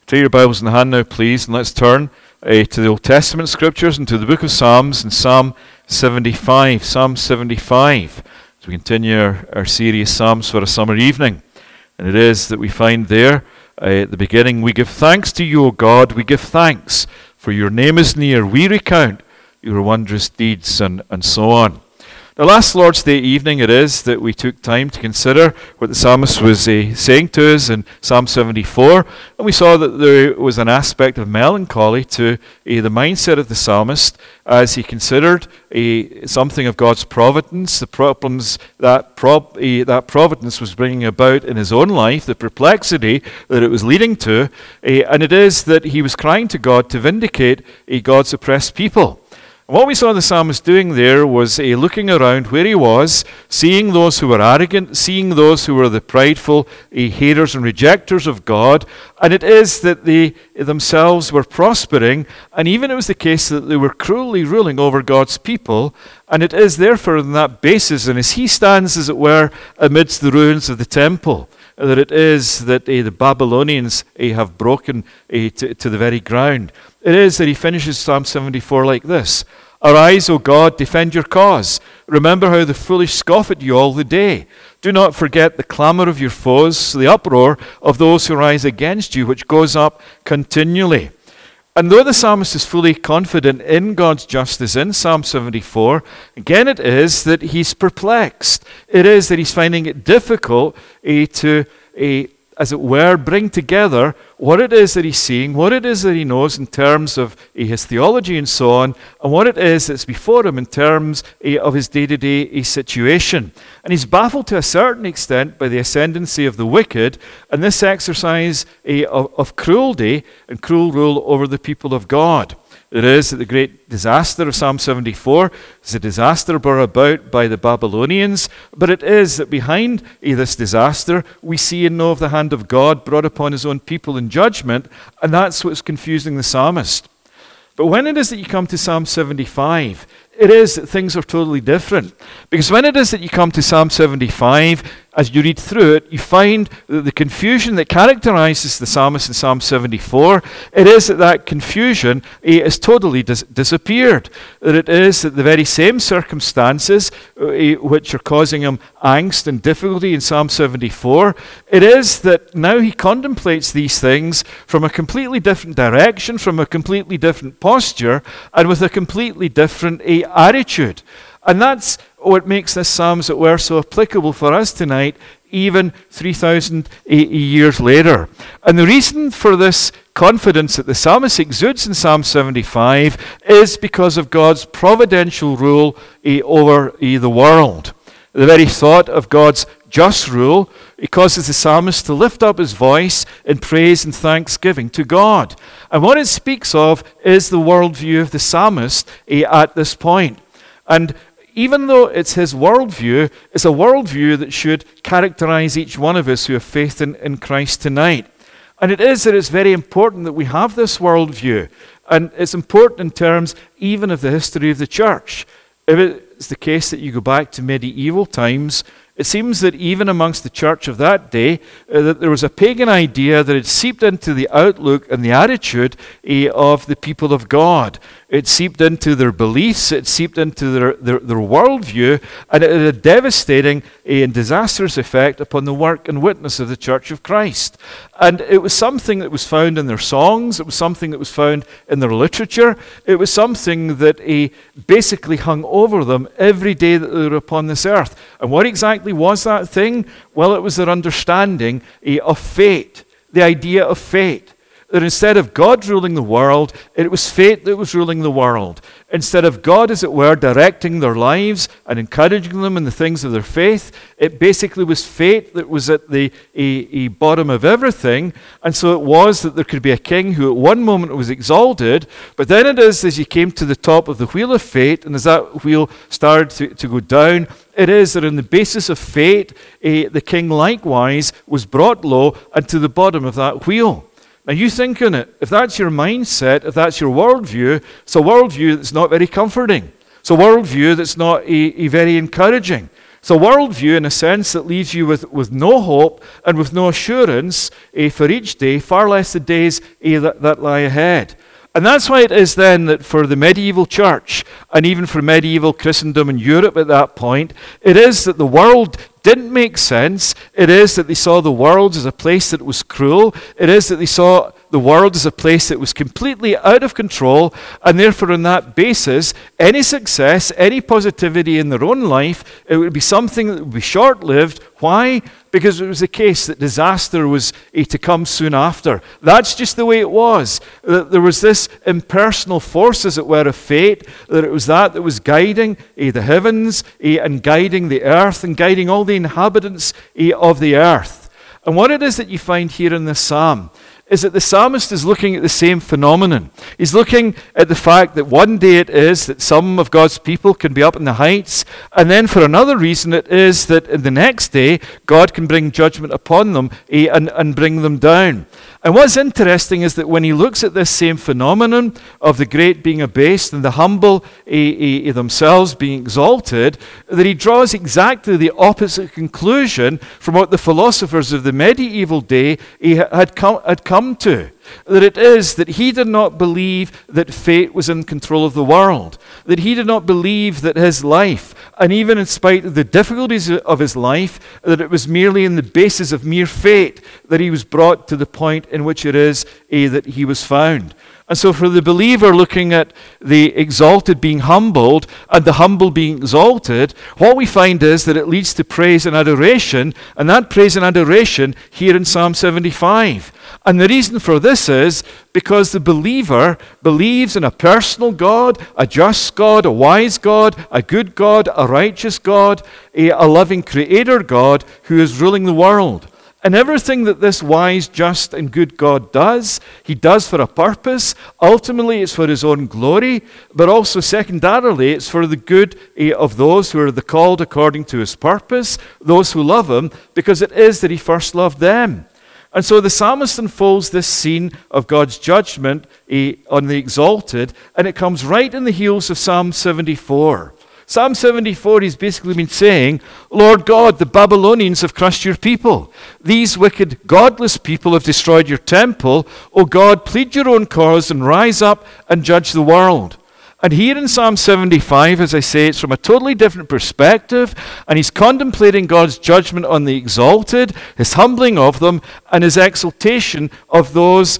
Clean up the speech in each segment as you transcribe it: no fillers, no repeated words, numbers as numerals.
Take your Bibles in hand now, please, and let's turn to the Old Testament Scriptures and to the book of Psalms and Psalm 75. Psalm 75, as we continue our series Psalms for a summer evening. And it is that we find there at the beginning, we give thanks to you, O God, we give thanks, for your name is near. We recount your wondrous deeds, and so on. Now, last Lord's Day evening it is that we took time to consider what the psalmist was saying to us in Psalm 74, and we saw that there was an aspect of melancholy to the mindset of the psalmist as he considered something of God's providence, the problems that providence was bringing about in his own life, the perplexity that it was leading to, and it is that he was crying to God to vindicate God's oppressed people. What we saw the psalmist doing there was looking around where he was, seeing those who were arrogant, seeing those who were the prideful haters and rejectors of God, and it is that they themselves were prospering, and even it was the case that they were cruelly ruling over God's people, and it is therefore on that basis, and as he stands, as it were, amidst the ruins of the temple, that it is that the Babylonians have broken to the very ground. It is that he finishes Psalm 74 like this: Arise, O God, defend your cause. Remember how the foolish scoff at you all the day. Do not forget the clamor of your foes, the uproar of those who rise against you, which goes up continually. And though the psalmist is fully confident in God's justice in Psalm 74, again it is that he's perplexed. It is that he's finding it difficult to as it were, bring together what it is that he's seeing, what it is that he knows in terms of his theology and so on, and what it is that's before him in terms of his day-to-day situation. And he's baffled to a certain extent by the ascendancy of the wicked and this exercise of cruelty and cruel rule over the people of God. It is that the great disaster of Psalm 74 is a disaster brought about by the Babylonians, but it is that behind this disaster we see and know of the hand of God brought upon his own people in judgment, and that's what's confusing the psalmist. But when it is that you come to Psalm 75, it is that things are totally different. Because when it is that you come to Psalm 75, as you read through it, you find that the confusion that characterizes the psalmist in Psalm 74, it is that confusion is totally disappeared. That it is that the very same circumstances which are causing him angst and difficulty in Psalm 74, it is that now he contemplates these things from a completely different direction, from a completely different posture, and with a completely different attitude. And that's what makes this psalm, as it were, so applicable for us tonight, even 3,000 years later. And the reason for this confidence that the psalmist exudes in Psalm 75 is because of God's providential rule over the world. The very thought of God's just rule, it causes the psalmist to lift up his voice in praise and thanksgiving to God. And what it speaks of is the worldview of the psalmist at this point. And even though it's his worldview, it's a worldview that should characterize each one of us who have faith in Christ tonight. And it is that it's very important that we have this worldview. And it's important in terms even of the history of the church. If it's the case that you go back to medieval times, it seems that even amongst the church of that day, that there was a pagan idea that had seeped into the outlook and the attitude of the people of God. It seeped into their beliefs, it seeped into their worldview, and it had a devastating and disastrous effect upon the work and witness of the Church of Christ. And it was something that was found in their songs, it was something that was found in their literature, it was something that basically hung over them every day that they were upon this earth. And what exactly was that thing? Well, it was their understanding of fate, the idea of fate. That instead of God ruling the world, it was fate that was ruling the world. Instead of God, as it were, directing their lives and encouraging them in the things of their faith, it basically was fate that was at the bottom of everything. And so it was that there could be a king who at one moment was exalted, but then it is as he came to the top of the wheel of fate, and as that wheel started to go down, it is that on the basis of fate, the king likewise was brought low and to the bottom of that wheel. Now you think on it, if that's your mindset, if that's your worldview, it's a worldview that's not very comforting. It's a worldview that's not very encouraging. It's a worldview, in a sense, that leaves you with no hope and with no assurance for each day, far less the days that lie ahead. And that's why it is then that for the medieval church, and even for medieval Christendom in Europe at that point, it is that the world didn't make sense. It is that they saw the world as a place that was cruel. It is that they saw the world as a place that was completely out of control, and therefore on that basis, any success, any positivity in their own life, it would be something that would be short-lived. Why? Because it was the case that disaster was to come soon after. That's just the way it was. There was this impersonal force, as it were, of fate, that it was that was guiding the heavens and guiding the earth and guiding all the inhabitants of the earth. And what it is that you find here in this psalm is that the psalmist is looking at the same phenomenon. He's looking at the fact that one day it is that some of God's people can be up in the heights, and then for another reason it is that in the next day God can bring judgment upon them and bring them down. And what's interesting is that when he looks at this same phenomenon of the great being abased and the humble themselves being exalted, that he draws exactly the opposite conclusion from what the philosophers of the medieval day had come to. That it is that he did not believe that fate was in control of the world, that he did not believe that his life, and even in spite of the difficulties of his life, that it was merely in the basis of mere fate that he was brought to the point in which it is that he was found. And so for the believer looking at the exalted being humbled and the humble being exalted, what we find is that it leads to praise and adoration, and that praise and adoration here in Psalm 75. And the reason for this is because the believer believes in a personal God, a just God, a wise God, a good God, a righteous God, a loving creator God who is ruling the world. And everything that this wise, just, and good God does, he does for a purpose. Ultimately, it's for his own glory, but also secondarily, it's for the good of those who are the called according to his purpose, those who love him, because it is that he first loved them. And so the psalmist unfolds this scene of God's judgment on the exalted, and it comes right in the heels of Psalm 74. Psalm 74, he's basically been saying, Lord God, the Babylonians have crushed your people. These wicked, godless people have destroyed your temple. O God, plead your own cause and rise up and judge the world. And here in Psalm 75, as I say, it's from a totally different perspective, and he's contemplating God's judgment on the exalted, his humbling of them, and his exaltation of those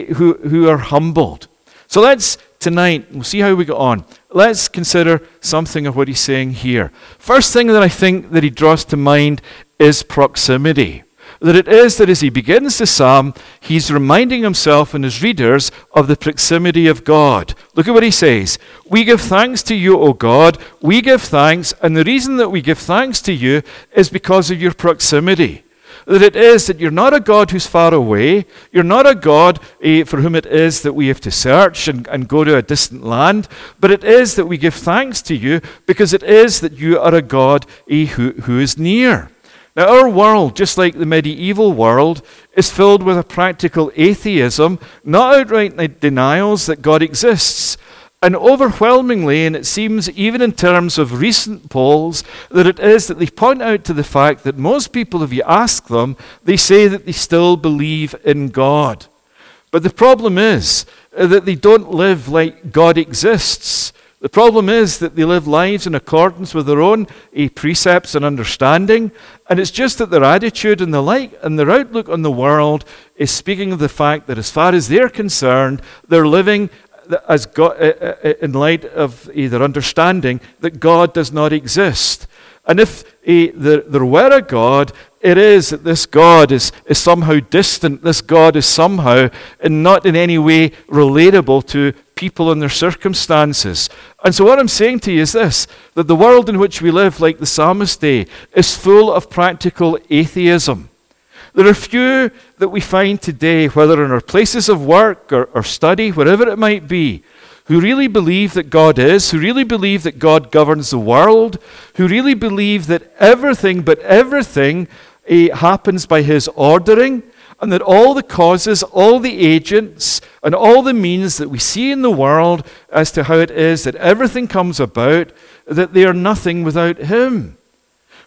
who are humbled. So let's, tonight, we'll see how we go on. Let's consider something of what he's saying here. First thing that I think that he draws to mind is proximity. That it is that as he begins the psalm, he's reminding himself and his readers of the proximity of God. Look at what he says. We give thanks to you, O God. We give thanks, and the reason that we give thanks to you is because of your proximity. That it is that you're not a God who's far away. You're not a God for whom it is that we have to search and go to a distant land. But it is that we give thanks to you because it is that you are a God who is near. Now our world, just like the medieval world, is filled with a practical atheism, not outright denials that God exists. And overwhelmingly, and it seems even in terms of recent polls, that it is that they point out to the fact that most people, if you ask them, they say that they still believe in God. But the problem is that they don't live like God exists. The problem is that they live lives in accordance with their own precepts and understanding, and it's just that their attitude and their outlook on the world is speaking of the fact that as far as they're concerned, they're living as God, in light of their understanding that God does not exist. And if there were a God, it is that this God is somehow distant. This God is somehow and not in any way relatable to people and their circumstances. And so what I'm saying to you is this, that the world in which we live, like the psalmist day, is full of practical atheism. There are few that we find today, whether in our places of work or study, wherever it might be, who really believe that God is, who really believe that God governs the world, who really believe that everything but everything happens by his ordering, and that all the causes, all the agents, and all the means that we see in the world as to how it is that everything comes about, that they are nothing without him.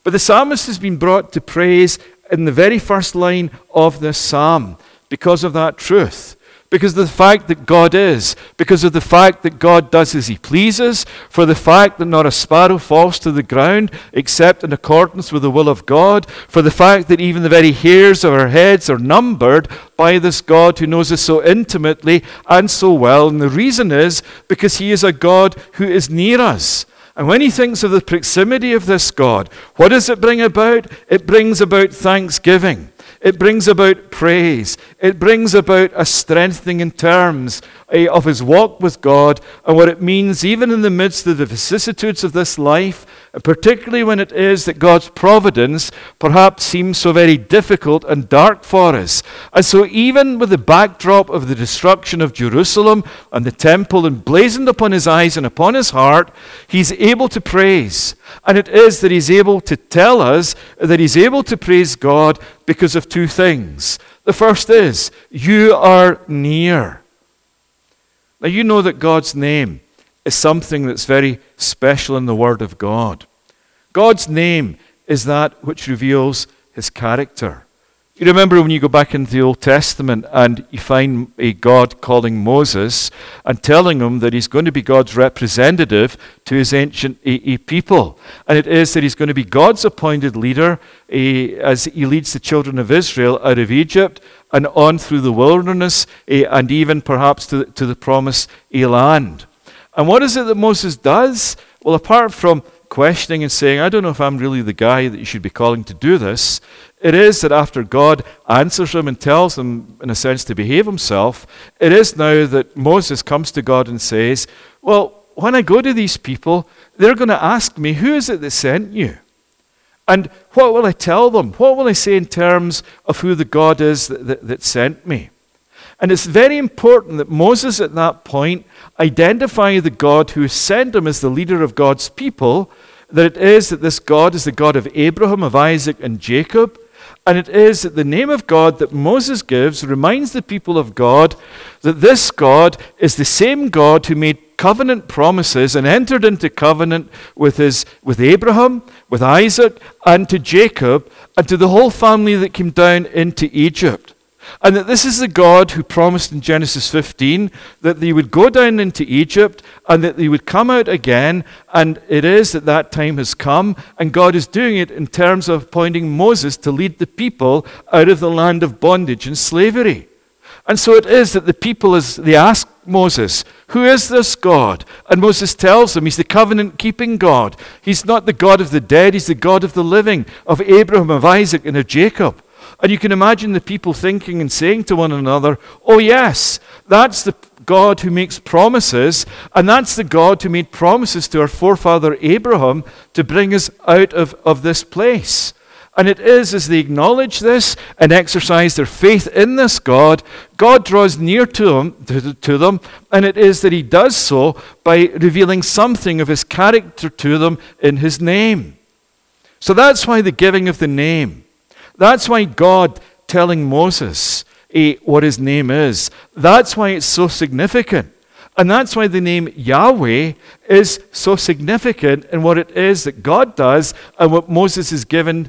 But the psalmist has been brought to praise in the very first line of this psalm because of that truth. Because of the fact that God is, because of the fact that God does as he pleases, for the fact that not a sparrow falls to the ground except in accordance with the will of God, for the fact that even the very hairs of our heads are numbered by this God who knows us so intimately and so well. And the reason is because he is a God who is near us. And when he thinks of the proximity of this God, what does it bring about? It brings about thanksgiving. It brings about praise. It brings about a strengthening in terms of his walk with God and what it means even in the midst of the vicissitudes of this life, particularly when it is that God's providence perhaps seems so very difficult and dark for us. And so even with the backdrop of the destruction of Jerusalem and the temple emblazoned upon his eyes and upon his heart, he's able to praise. And it is that he's able to tell us that he's able to praise God because of two things. The first is, you are near. Now you know that God's name is something that's very special in the Word of God. God's name is that which reveals his character. You remember when you go back into the Old Testament and you find a God calling Moses and telling him that he's going to be God's representative to his ancient people. And it is that he's going to be God's appointed leader as he leads the children of Israel out of Egypt and on through the wilderness and even perhaps to the promised land. And what is it that Moses does? Well, apart from questioning and saying, I don't know if I'm really the guy that you should be calling to do this, it is that after God answers him and tells him, in a sense, to behave himself, it is now that Moses comes to God and says, well, when I go to these people, they're going to ask me, who is it that sent you? And what will I tell them? What will I say in terms of who the God is that sent me? And it's very important that Moses at that point identify the God who sent him as the leader of God's people, that it is that this God is the God of Abraham, of Isaac, and Jacob. And it is that the name of God that Moses gives reminds the people of God that this God is the same God who made covenant promises and entered into covenant with Abraham, with Isaac, and to Jacob, and to the whole family that came down into Egypt. And that this is the God who promised in Genesis 15 that they would go down into Egypt and that they would come out again. And it is that that time has come. And God is doing it in terms of appointing Moses to lead the people out of the land of bondage and slavery. And so it is that the people, as they ask Moses, who is this God? And Moses tells them he's the covenant-keeping God. He's not the God of the dead, he's the God of the living, of Abraham, of Isaac, and of Jacob. And you can imagine the people thinking and saying to one another, oh yes, that's the God who makes promises, and that's the God who made promises to our forefather Abraham to bring us out of this place. And it is as they acknowledge this and exercise their faith in this God, God draws near to them, and it is that he does so by revealing something of his character to them in his name. So that's why the giving of the name. That's why God telling Moses what his name is. That's why it's so significant. And that's why the name Yahweh is so significant in what it is that God does and what Moses is given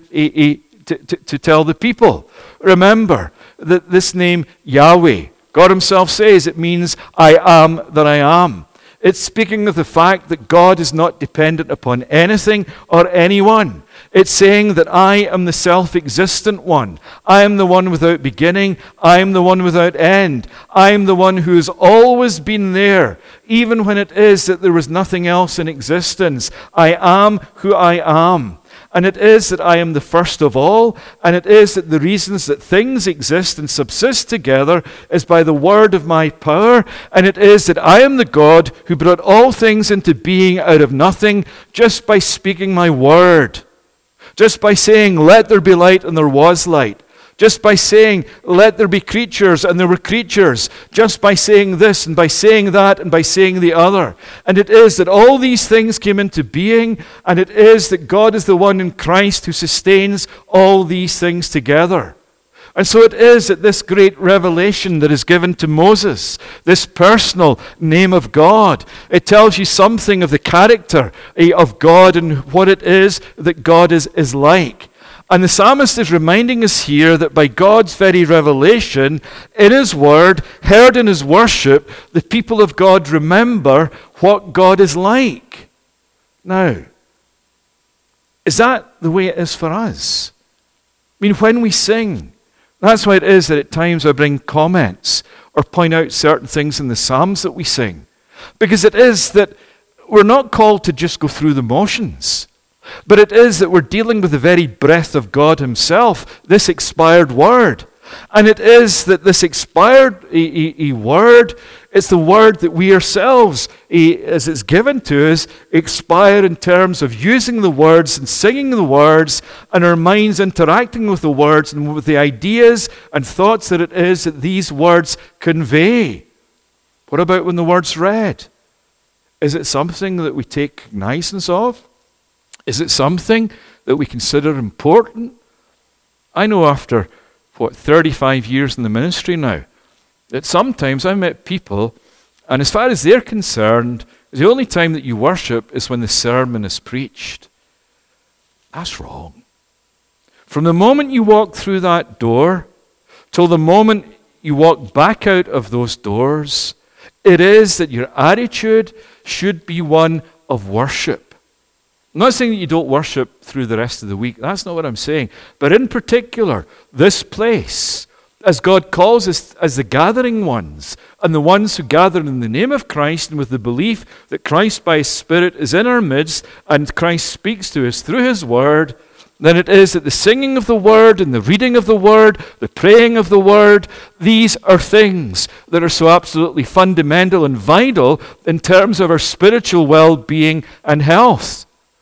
to tell the people. Remember that this name Yahweh, God himself says it means I am that I am. It's speaking of the fact that God is not dependent upon anything or anyone. It's saying that I am the self-existent one. I am the one without beginning. I am the one without end. I am the one who has always been there, even when it is that there was nothing else in existence. I am who I am. And it is that I am the first of all, and it is that the reasons that things exist and subsist together is by the word of my power, and it is that I am the God who brought all things into being out of nothing just by speaking my word. Just by saying, let there be light, and there was light. Just by saying, let there be creatures, and there were creatures. Just by saying this, and by saying that, and by saying the other. And it is that all these things came into being, and it is that God is the one in Christ who sustains all these things together. And so it is that this great revelation that is given to Moses, this personal name of God, it tells you something of the character of God and what it is that God is like. And the psalmist is reminding us here that by God's very revelation, in his word, heard in his worship, the people of God remember what God is like. Now, is that the way it is for us? I mean, when we sing, that's why it is that at times I bring comments or point out certain things in the Psalms that we sing. Because it is that we're not called to just go through the motions, but it is that we're dealing with the very breath of God himself, this expired word. And it is that this expired word, it's the word that we ourselves, as it's given to us, expire in terms of using the words and singing the words and our minds interacting with the words and with the ideas and thoughts that it is that these words convey. What about when the word's read? Is it something that we take cognizance of? Is it something that we consider important? I know after 35 years in the ministry now, that sometimes I met people, and as far as they're concerned, the only time that you worship is when the sermon is preached. That's wrong. From the moment you walk through that door till the moment you walk back out of those doors, it is that your attitude should be one of worship. I'm not saying that you don't worship through the rest of the week. That's not what I'm saying. But in particular, this place, as God calls us as the gathering ones, and the ones who gather in the name of Christ and with the belief that Christ by his Spirit is in our midst and Christ speaks to us through his word, then it is that the singing of the word and the reading of the word, the praying of the word, these are things that are so absolutely fundamental and vital in terms of our spiritual well-being and health.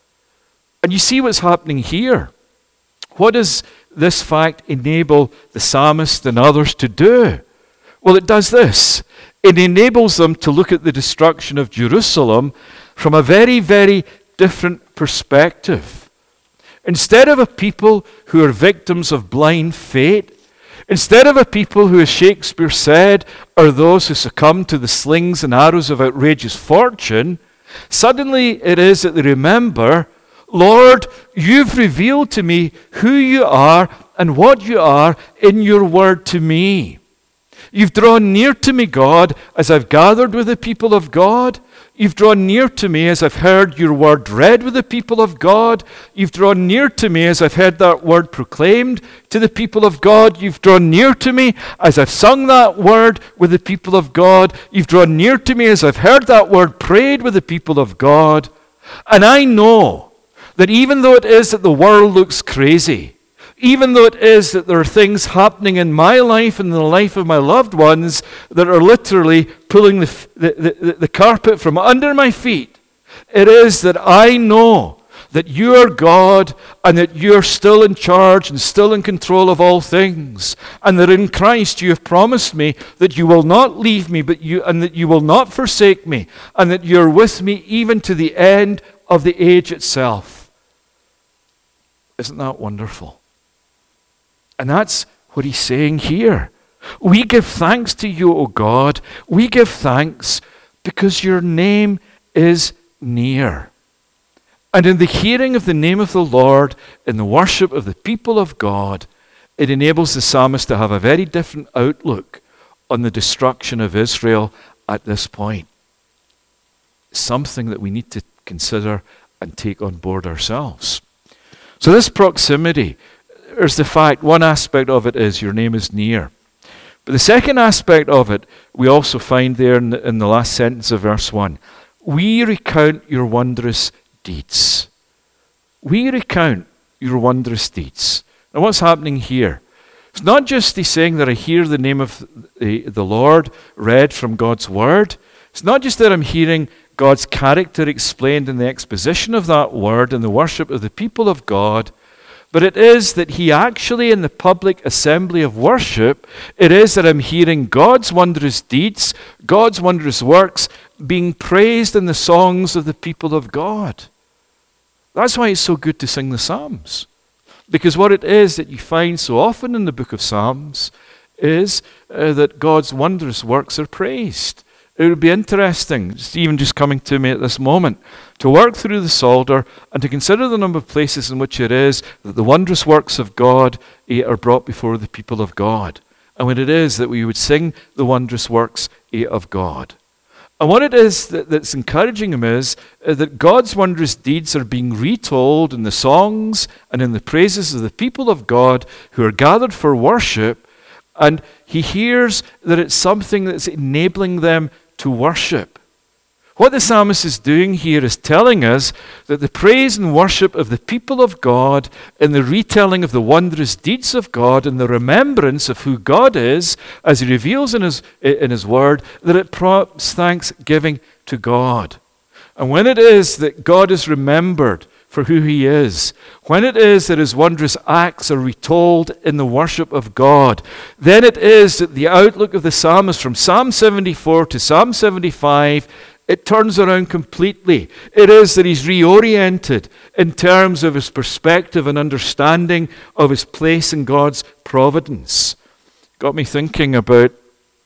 And you see what's happening here. What does this fact enable the psalmist and others to do? Well, it does this. It enables them to look at the destruction of Jerusalem from a very, very different perspective. Instead of a people who are victims of blind fate, instead of a people who, as Shakespeare said, are those who succumb to the slings and arrows of outrageous fortune, suddenly it is that they remember, Lord, you've revealed to me who you are and what you are in your word to me. You've drawn near to me, God, as I've gathered with the people of God. You've drawn near to me as I've heard your word read with the people of God. You've drawn near to me as I've heard that word proclaimed to the people of God. You've drawn near to me as I've sung that word with the people of God. You've drawn near to me as I've heard that word prayed with the people of God. And I know that even though it is that the world looks crazy, even though it is that there are things happening in my life and in the life of my loved ones that are literally pulling the carpet from under my feet, it is that I know that you are God and that you are still in charge and still in control of all things, and that in Christ you have promised me that you will not leave me and that you will not forsake me, and that you're with me even to the end of the age itself. Isn't that wonderful? And that's what he's saying here. We give thanks to you, O God. We give thanks because your name is near. And in the hearing of the name of the Lord, in the worship of the people of God, it enables the psalmist to have a very different outlook on the destruction of Israel at this point. Something that we need to consider and take on board ourselves. So this proximity, there's the fact, one aspect of it is your name is near. But the second aspect of it, we also find there in the last sentence of verse 1. We recount your wondrous deeds. We recount your wondrous deeds. Now what's happening here? It's not just he's saying that I hear the name of the Lord read from God's word. It's not just that I'm hearing God's character explained in the exposition of that word and the worship of the people of God, but it is that he actually, in the public assembly of worship, it is that I'm hearing God's wondrous deeds, God's wondrous works being praised in the songs of the people of God. That's why it's so good to sing the Psalms. Because what it is that you find so often in the book of Psalms is that God's wondrous works are praised. It would be interesting, just coming to me at this moment, to work through the Psalter and to consider the number of places in which it is that the wondrous works of God are brought before the people of God. And when it is that we would sing the wondrous works of God. And what it is that's encouraging him is that God's wondrous deeds are being retold in the songs and in the praises of the people of God who are gathered for worship. And he hears that it's something that's enabling them to worship. What the psalmist is doing here is telling us that the praise and worship of the people of God and the retelling of the wondrous deeds of God and the remembrance of who God is, as he reveals in his word, that it prompts thanksgiving to God. And when it is that God is remembered for who he is, when it is that his wondrous acts are retold in the worship of God, then it is that the outlook of the psalmist from Psalm 74 to Psalm 75, it turns around completely. It is that he's reoriented in terms of his perspective and understanding of his place in God's providence. Got me thinking about,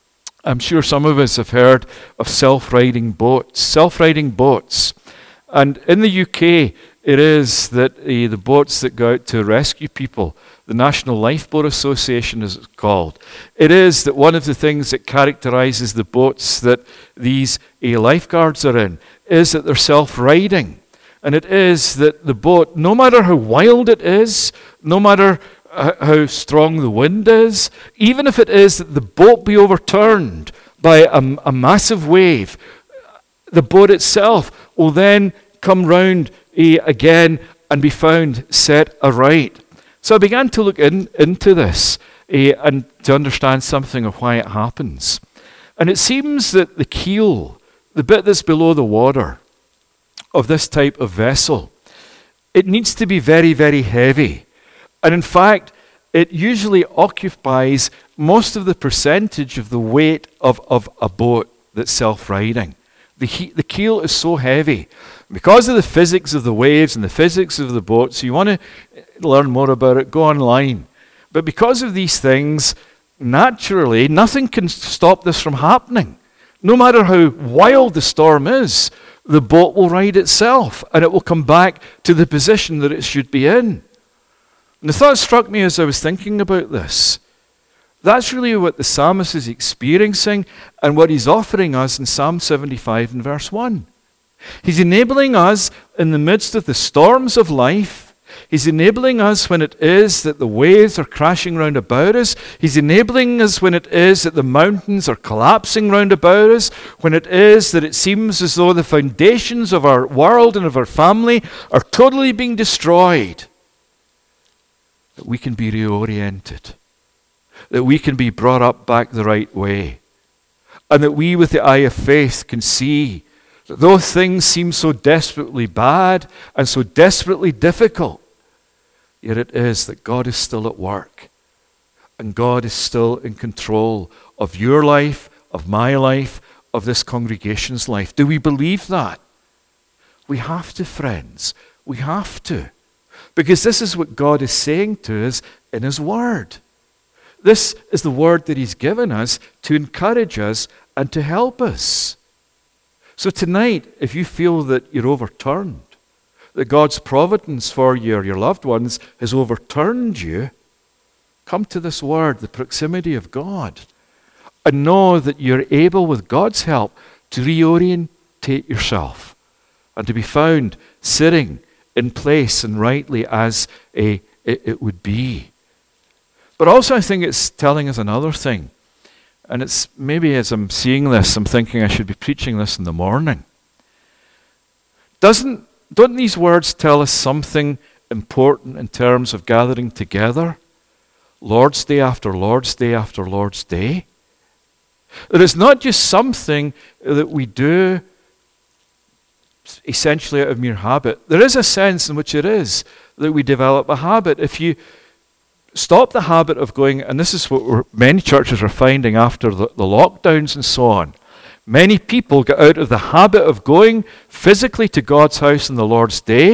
I'm sure some of us have heard of self-riding boats. Self-riding boats. And in the UK, it is that the boats that go out to rescue people, the National Lifeboat Association as it's called, it is that one of the things that characterizes the boats that these lifeguards are in is that they're self-riding. And it is that the boat, no matter how wild it is, no matter how strong the wind is, even if it is that the boat be overturned by a massive wave, the boat itself will then come round again and be found set aright. So I began to look into this and to understand something of why it happens. And it seems that the keel, the bit that's below the water of this type of vessel, it needs to be very, very heavy. And in fact, it usually occupies most of the percentage of the weight of a boat that's self-riding. The keel is so heavy. Because of the physics of the waves and the physics of the boat, so you want to learn more about it, go online. But because of these things, naturally, nothing can stop this from happening. No matter how wild the storm is, the boat will ride itself, and it will come back to the position that it should be in. And the thought struck me as I was thinking about this. That's really what the psalmist is experiencing and what he's offering us in Psalm 75 and verse 1. He's enabling us in the midst of the storms of life. He's enabling us when it is that the waves are crashing round about us. He's enabling us when it is that the mountains are collapsing round about us. When it is that it seems as though the foundations of our world and of our family are totally being destroyed. That we can be reoriented. That we can be brought up back the right way. And that we with the eye of faith can see that though things seem so desperately bad and so desperately difficult, yet it is that God is still at work. And God is still in control of your life, of my life, of this congregation's life. Do we believe that? We have to, friends. We have to. Because this is what God is saying to us in His Word. This is the word that He's given us to encourage us and to help us. So tonight, if you feel that you're overturned, that God's providence for you or your loved ones has overturned you, come to this word, the proximity of God, and know that you're able, with God's help, to reorientate yourself and to be found sitting in place and rightly as it would be. But also I think it's telling us another thing. And it's maybe as I'm seeing this, I'm thinking I should be preaching this in the morning. Don't these words tell us something important in terms of gathering together? Lord's Day after Lord's Day after Lord's Day. That it's not just something that we do essentially out of mere habit. There is a sense in which it is that we develop a habit. If you stop the habit of going, and this is what many churches are finding after the lockdowns and so on. Many people get out of the habit of going physically to God's house on the Lord's Day,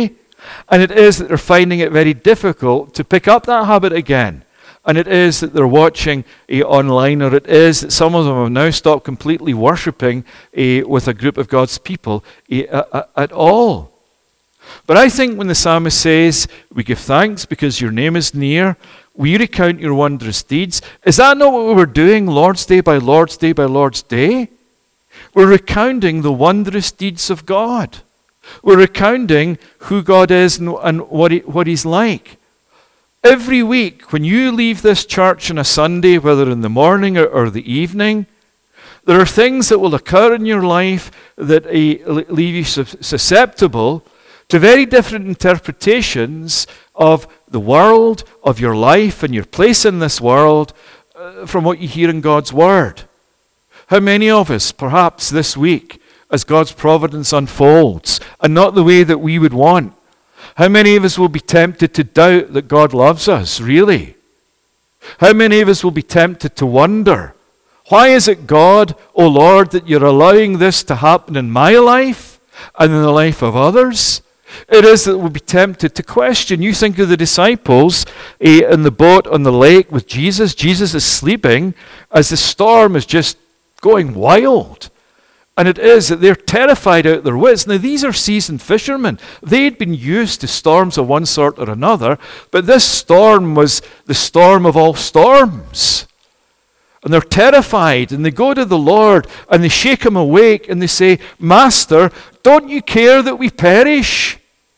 And it is that they're finding it very difficult to pick up that habit again. And it is that they're watching online, or it is that some of them have now stopped completely worshipping with a group of God's people at all. But I think when the psalmist says, we give thanks because your name is near, we recount your wondrous deeds, is that not what we were doing Lord's Day by Lord's Day by Lord's Day? We're recounting the wondrous deeds of God. We're recounting who God is and what He's like. Every week, when you leave this church on a Sunday, whether in the morning or the evening, there are things that will occur in your life that leave you susceptible to very different interpretations of the world, of your life and your place in this world from what you hear in God's Word. How many of us, perhaps this week, as God's providence unfolds, and not the way that we would want, how many of us will be tempted to doubt that God loves us, really? How many of us will be tempted to wonder, why is it, God, O Lord, that you're allowing this to happen in my life and in the life of others? It is that we'll be tempted to question. You think of the disciples in the boat on the lake with Jesus. Jesus is sleeping as the storm is just going wild. And it is that they're terrified out of their wits. Now, these are seasoned fishermen. They'd been used to storms of one sort or another, but this storm was the storm of all storms. And they're terrified, and they go to the Lord, and they shake Him awake, and they say, Master, don't you care that we perish?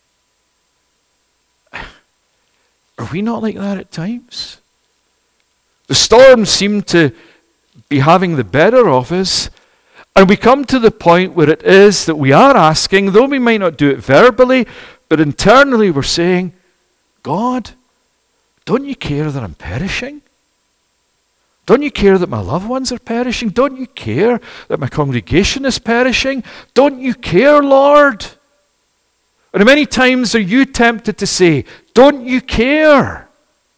Are we not like that at times? The storms seem to be having the better of us. And we come to the point where it is that we are asking, though we might not do it verbally, but internally we're saying, God, don't you care that I'm perishing? Don't you care that my loved ones are perishing? Don't you care that my congregation is perishing? Don't you care, Lord? And how many times are you tempted to say, don't you care?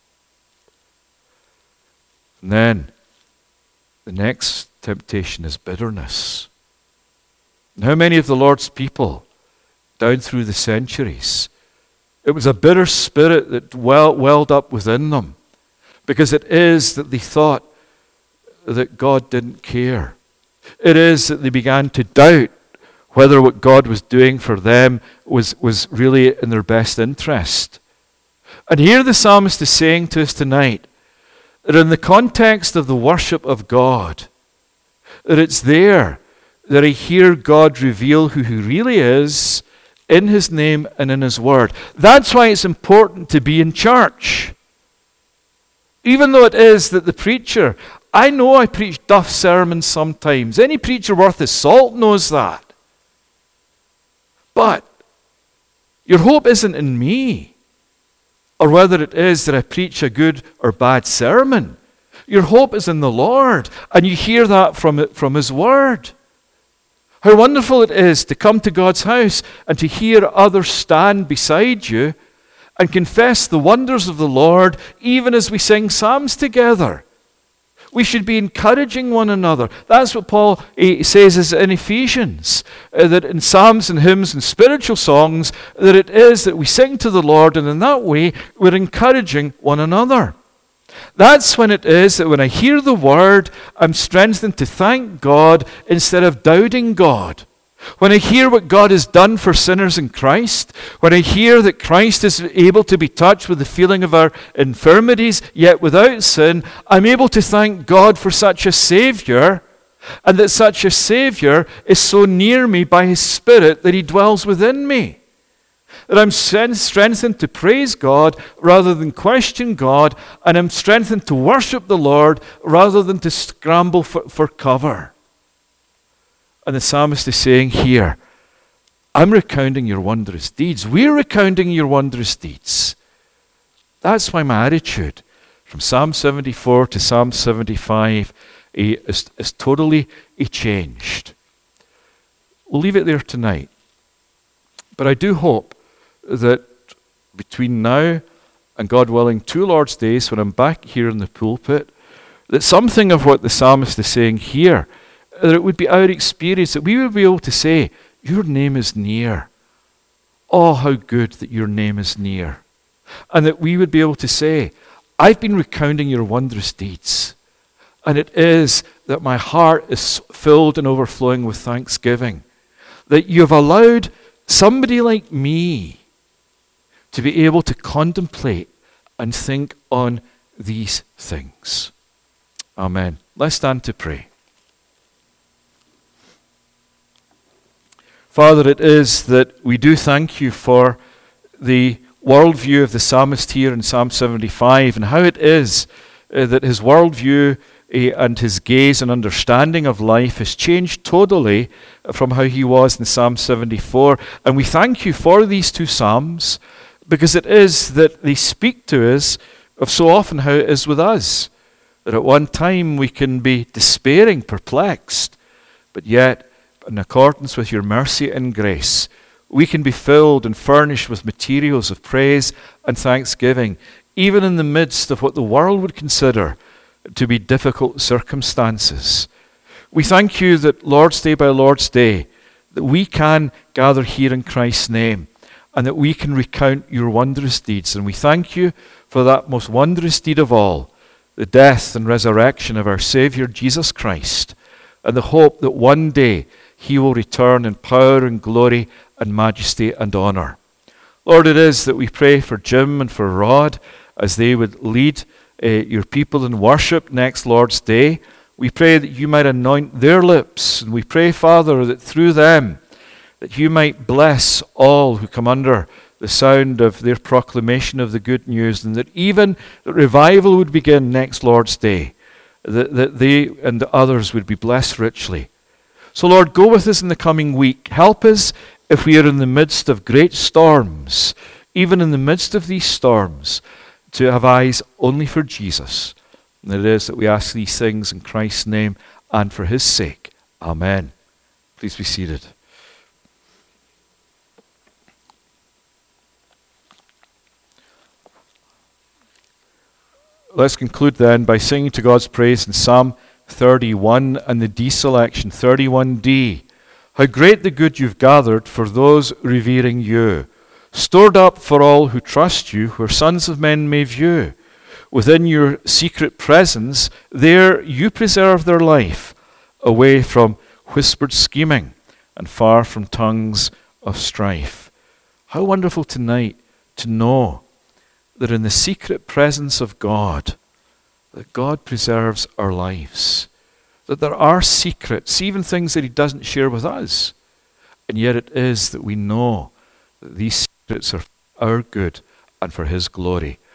And then the next temptation is bitterness. And how many of the Lord's people down through the centuries, it was a bitter spirit that welled up within them, because it is that they thought that God didn't care. It is that they began to doubt whether what God was doing for them was really in their best interest. And here the psalmist is saying to us tonight that in the context of the worship of God, that it's there that I hear God reveal who He really is in His name and in His Word. That's why it's important to be in church. Even though it is that the preacher, I know I preach duff sermons sometimes. Any preacher worth his salt knows that. But your hope isn't in me, or whether it is that I preach a good or bad sermon. Your hope is in the Lord, and you hear that from His Word. How wonderful it is to come to God's house and to hear others stand beside you and confess the wonders of the Lord, even as we sing psalms together. We should be encouraging one another. That's what Paul says in Ephesians, that in psalms and hymns and spiritual songs, that it is that we sing to the Lord, and in that way we're encouraging one another. That's when it is that when I hear the Word, I'm strengthened to thank God instead of doubting God. When I hear what God has done for sinners in Christ, when I hear that Christ is able to be touched with the feeling of our infirmities, yet without sin, I'm able to thank God for such a Savior, and that such a Savior is so near me by His Spirit that He dwells within me. That I'm strengthened to praise God rather than question God, and I'm strengthened to worship the Lord rather than to scramble for cover. And the psalmist is saying here, I'm recounting your wondrous deeds. We're recounting your wondrous deeds. That's why my attitude from Psalm 74 to Psalm 75 is totally changed. We'll leave it there tonight. But I do hope that between now and, God willing, 2 Lord's Days, when I'm back here in the pulpit, that something of what the psalmist is saying here, that it would be our experience, that we would be able to say, your name is near. Oh, how good that your name is near. And that we would be able to say, I've been recounting your wondrous deeds. And it is that my heart is filled and overflowing with thanksgiving. That you have allowed somebody like me to be able to contemplate and think on these things. Amen. Let's stand to pray. Father, it is that we do thank you for the worldview of the psalmist here in Psalm 75 and how it is that his worldview and his gaze and understanding of life has changed totally from how he was in Psalm 74. And we thank you for these two psalms because it is that they speak to us of so often how it is with us. That at one time we can be despairing, perplexed, but yet in accordance with your mercy and grace, we can be filled and furnished with materials of praise and thanksgiving, even in the midst of what the world would consider to be difficult circumstances. We thank you that Lord's Day by Lord's Day, that we can gather here in Christ's name, and that we can recount your wondrous deeds. And we thank you for that most wondrous deed of all, the death and resurrection of our Savior Jesus Christ, and the hope that one day he will return in power and glory and majesty and honor. Lord, it is that we pray for Jim and for Rod as they would lead your people in worship next Lord's Day. We pray that you might anoint their lips, and we pray, Father, that through them that you might bless all who come under the sound of their proclamation of the good news, and that even the revival would begin next Lord's Day, that they and the others would be blessed richly. So, Lord, go with us in the coming week. Help us if we are in the midst of great storms, even in the midst of these storms, to have eyes only for Jesus. And it is that we ask these things in Christ's name and for his sake. Amen. Please be seated. Let's conclude then by singing to God's praise in Psalm 31 and the D selection, 31D. How great the good you've gathered for those revering you, stored up for all who trust you, where sons of men may view. Within your secret presence, there you preserve their life, away from whispered scheming and far from tongues of strife. How wonderful tonight to know that in the secret presence of God, that God preserves our lives, that there are secrets, even things that he doesn't share with us, and yet it is that we know that these secrets are for our good and for his glory.